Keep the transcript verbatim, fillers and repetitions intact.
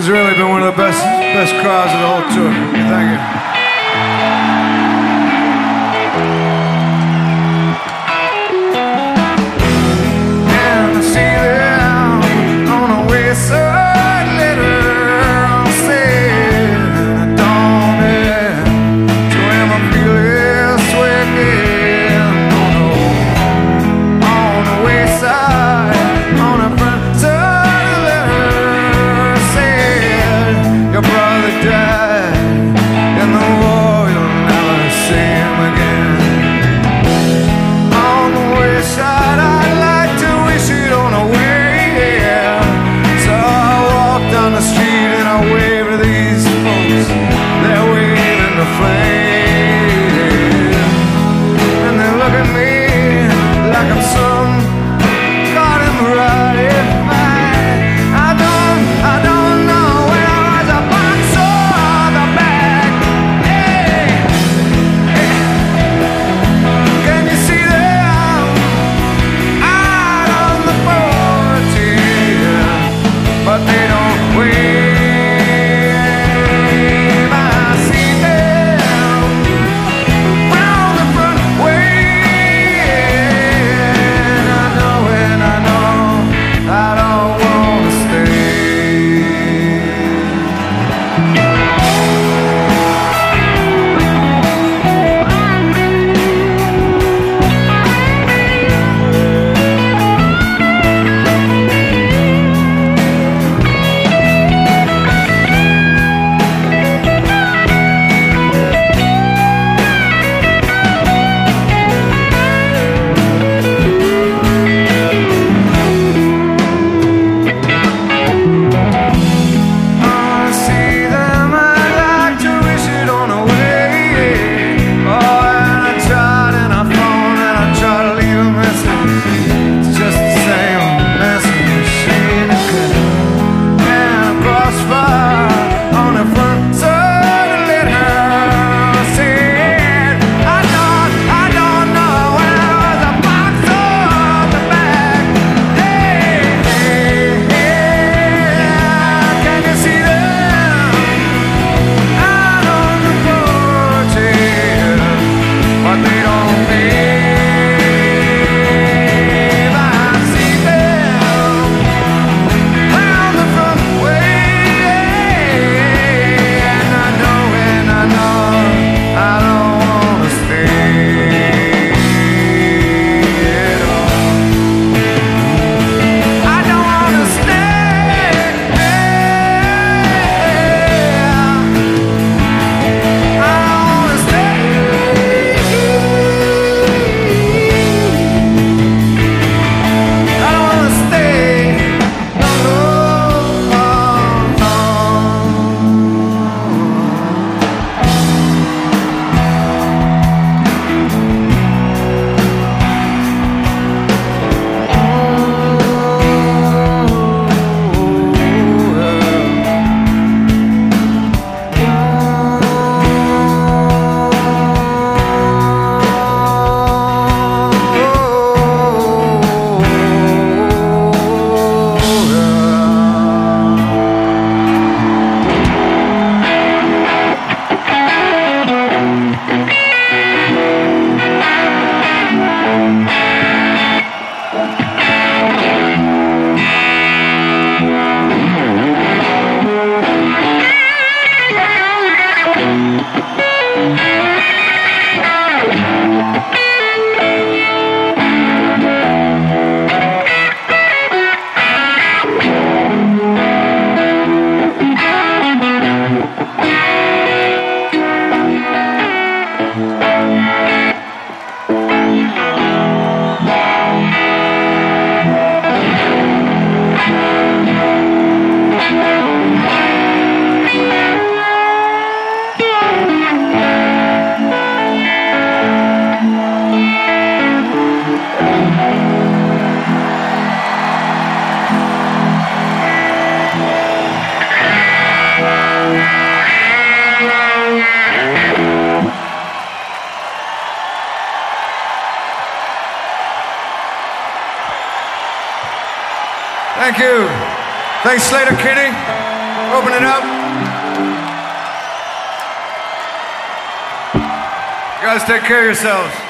It's really been one of the best best crowds of the whole tour. Thank you. And I see them on the wayside later saying, don't it, to him I feel this way again. Oh no, on the wayside, on the front side of the letter said, your brother died in the war, you'll never see him again. On the wayside, I'd like to wish it on the way, yeah. So I walk down the street and I wave to these folks. They're waving the flag, and they look at me like I'm some god in the right fight. I don't, I don't know when I was a box or the back. Hey, hey. Can you see them out on the porch? Yeah. But they don't wave. I see them round the front way, and I know, and I know I don't wanna stay. I see them, I'd like to wish it on the way. Oh, and I tried and I phoned and I tried to leave a message. It's just the same message machine again. And a crossfire on the front side of the letter said, I don't, I don't know when I was a box on the back. Hey, hey, hey, can you see them out on the porch? Yeah. But they don't wave. I see them round the front way, and I know, and I know I don't wanna stay at all. I don't wanna stay. I don't wanna stay. I don't wanna stay. No, no, no. Thank you. Thanks, Slater Kinney. Open it up. You guys take care of yourselves.